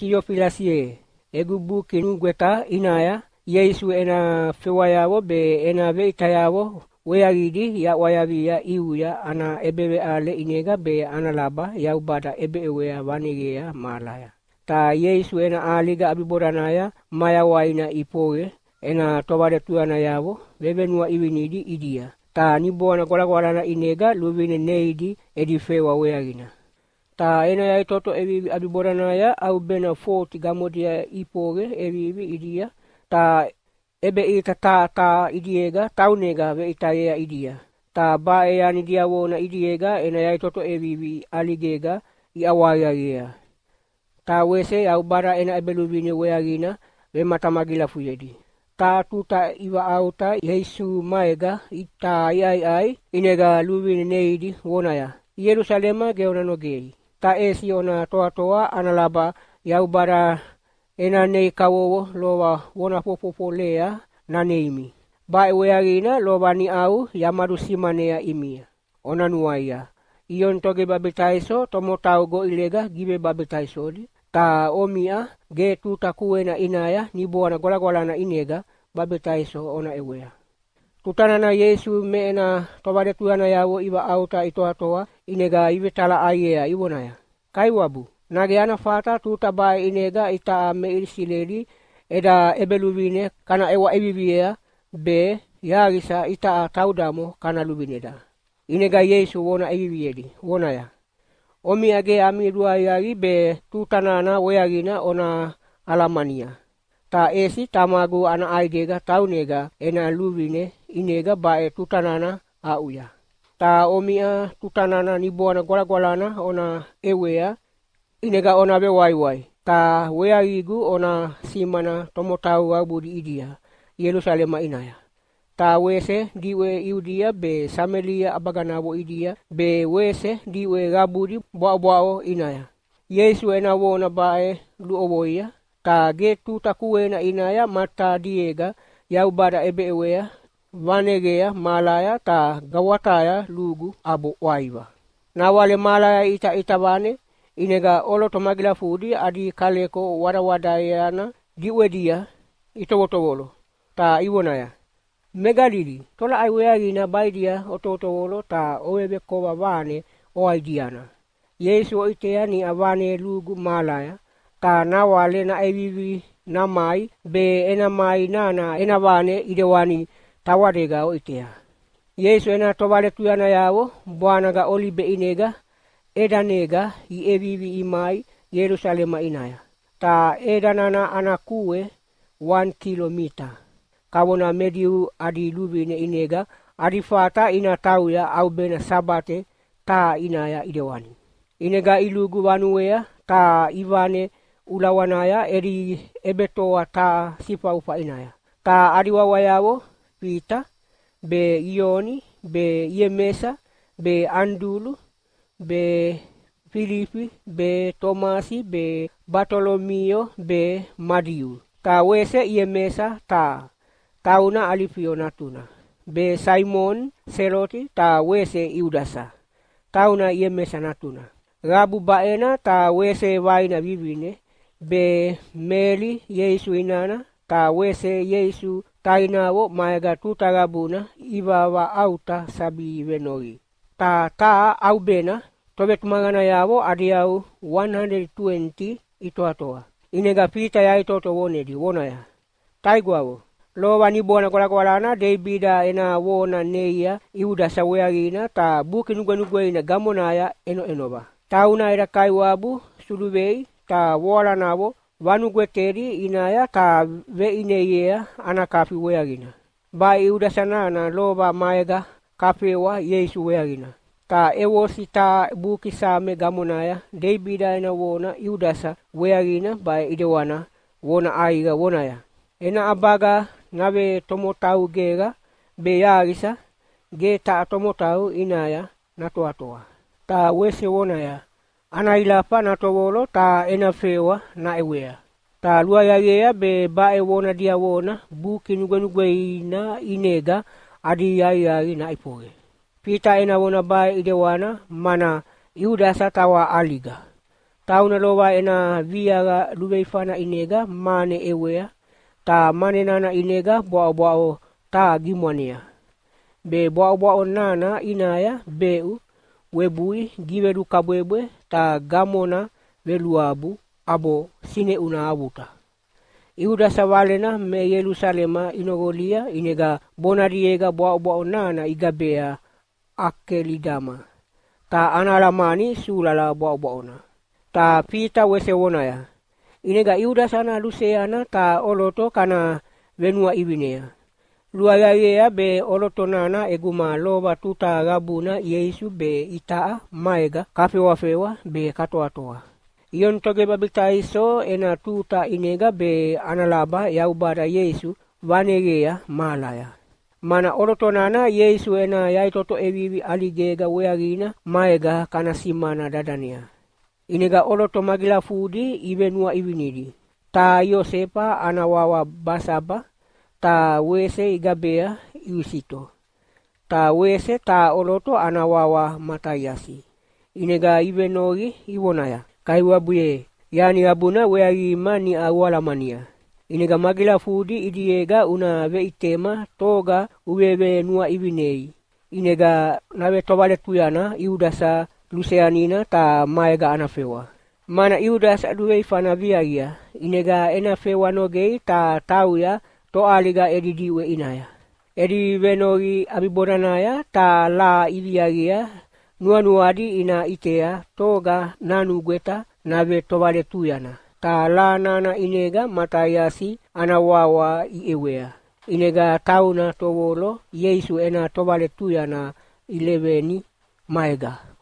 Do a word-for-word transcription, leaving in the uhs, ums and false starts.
Tiofilasie, egu buki nugweta inaya, Yesu ena fewayavo be ena veitayavo weagidi ya wayavia iuya ana ebewe ale inega be ana laba ya ubada ebewea vanigea malaya. Ta Yesu ena aliga abiboranaya maya waina ipoge ena tovade tuana yavo vevenua iwinidi idia. Ta niboana golagolana inega luvine neidi edifewa weagina. Ta ena ya itoto evi abiboranaya au bena forty gamodia ipoge evi idia. Ta ebe ita ta ta idiega taunega ve itaya idia. Ta ba e ani dia wona idiega ena ya itoto evi aligega i awaya. Ta wese au bara ena ebeluvine weagina ve matamagila fuyedi. Ta tuta iwa auta Yesu maega ita ai ai ai inega luvine neidi wonaya. Yerusalema geona nogei. Ta esi ona toa toa analaba yau bara ena nei kawowo lowa wona popopo lea na neimi. Ba e weagina lowa ni au yamadu simanea imia. Ona nuaya. Ion toge babetaiso tomotau go ilega gibe babetaisodi. Ta omia ge tuta kuena inaya nibuana golagolana inega babetaiso ona ewea. Tutanana Yesu meena tovade tuana yawo iwa auta itoa toa inega iwetala ayea iwonaya. Kaiwabu, nage ana fata tuta bae inega ita me irisileli eda ebeluvine kana ewa eviviea be yagisa ita taudamo kana luvineda. Inega Yesu wona eviviedi, wonaya. Omi age ami dua yagi be tutanana weagina ona alamania. Ta esi tamagu ana aidega taunega ena luvine inega bae tutanana auya. Ta omia tutanana nibuana golagolana ona ewea inega ona be waiwai. Ta weagigu ona simana tomotau abudi idia Yerusalema inaya. Ta wese diwe iudia be Samelia abaganabo idia be wese diwe gabudi boa boao inaya. Yesu ena wona bae luowoia. Ta ge tuta kuena inaya mata diega yau bada ebe ewea vanegea malaya ta gawataya lugu abo waiva. Na wale malaya ita itavane inega olo tomagila fudi adi kaleko warawadayana diwedia itowotowolo. Ta iwonaya. Megalili, tola ai weagina baidia ototowolo ta owebe kowa vane o aidiana. Yesu o itea ni avane lugu malaya. Ta nawale na evivi na mai be ena mai nana ena vane idewani tawadega o itea. Yesu ena tovale tuyana yawo buanaga olibe inega edanega i evivi imai Yerusalema inaya. Ta edanana anakue one kilomita. Kawona mediu adi luvine inega adifata ina tauya au bena sabate ta inaya idewani. Inega ilugu vanuea ta ivane ulawanaya eri ebetoa ta sifa ufa inaya. Ta adiwawayawo Pita be Ioni be Yemesa be Andulu be Filipi be Tomasi be Bartolomeo be Madiu. Ta wese Yemesa ta tauna alifio natuna. Be Simon Seloti ta wese Iudasa. Tauna Yemesa natuna. Rabu baena ta wese vaina vivine. Be Meli Yesu inana ta wese Yesu tainawo maega tutarabuna iwawa auta sabi venori. Ta ta au bena tobe tumangana yawo adiau one hundred twenty itoa toa. Inega Pita ya itoto wonedi wonaya. Taigwawo. Lo wani bona kola kolana Davida ena wona neia iuda saweagina ta buki nugwe nugwe ina gamonaya eno enova. Tauna era kaiwabu suluvei ta wola nabo wanugwe teri inaya ta ve ineyea ana kafi weagina. Ba iuda sanana loba maega kafewa Yesu weagina. Ta ewosi ta buki same gamonaya Davida ena wona iudasa weagina ba idewana wona aiga wonaya. Ena abaga nabe tomotau gega be yagisa ge ta tomotau inaya na toa toa. Ta wese wonaya. Ana ilapa na towolo ta ena fewa na ewea. Ta lua yagea be ba e wona dia wona buki nugwe nugwe ina inega adi yai yai na ipoge. Pita ena wona ba idewana mana Iudasa tawa aliga. Tauna lowa ena viaga luveifana inega mane ewea. Ta mane nana inega boa boa ta gimwania. Be boa boa nana inaya beu webui giveru kabwebwe ta gamona veluabu abo sine una abuta. Iuda savalena me Yerusalema inogolia inega bonariega boa boa nana igabea akelidama. Ta analamani sulala boa boa. Ta pita wese wonaya. Inega iuda sana luseana ta oloto kana venua ivinea. Luayaya be oloto nana eguma loba tuta gabuna Yesu be itaa maega kafewa-fewa be katoa-toa. Ion toge babita iso ena tuta inega be analaba yaubara Yesu vanegea malaya. Mana oloto nana Yesu ena yaitoto evivi aligega weagina maega kana simana dadania. Inega oloto magila fudi ivenua ivinidi. Ta Yosepa anawawa basaba. Ta wese igabea iusito. Ta wese ta oloto anawawa matayasi. Inega ivenogi iwonaya. Kaiwabuye. Yani abuna weagi imani awala mania. Inega magila fudi idiega una veitema toga uwewe nua ivinei. Inega nawe tobale tuyana iudasa luseanina ta maega anafewa. Mana iudasa duwei fana viagia. Inega enafewa nogei ta tauya to aliga edidiwe inaya. Edi venogi abiboranaya ta la iliagia nuanuadi ina itea toga nanu gweta nave tobale tuyana. Ta la nana inega matayasi anawawa iewea. Inega tauna towolo Yesu ena tobale tuyana ileveni maega.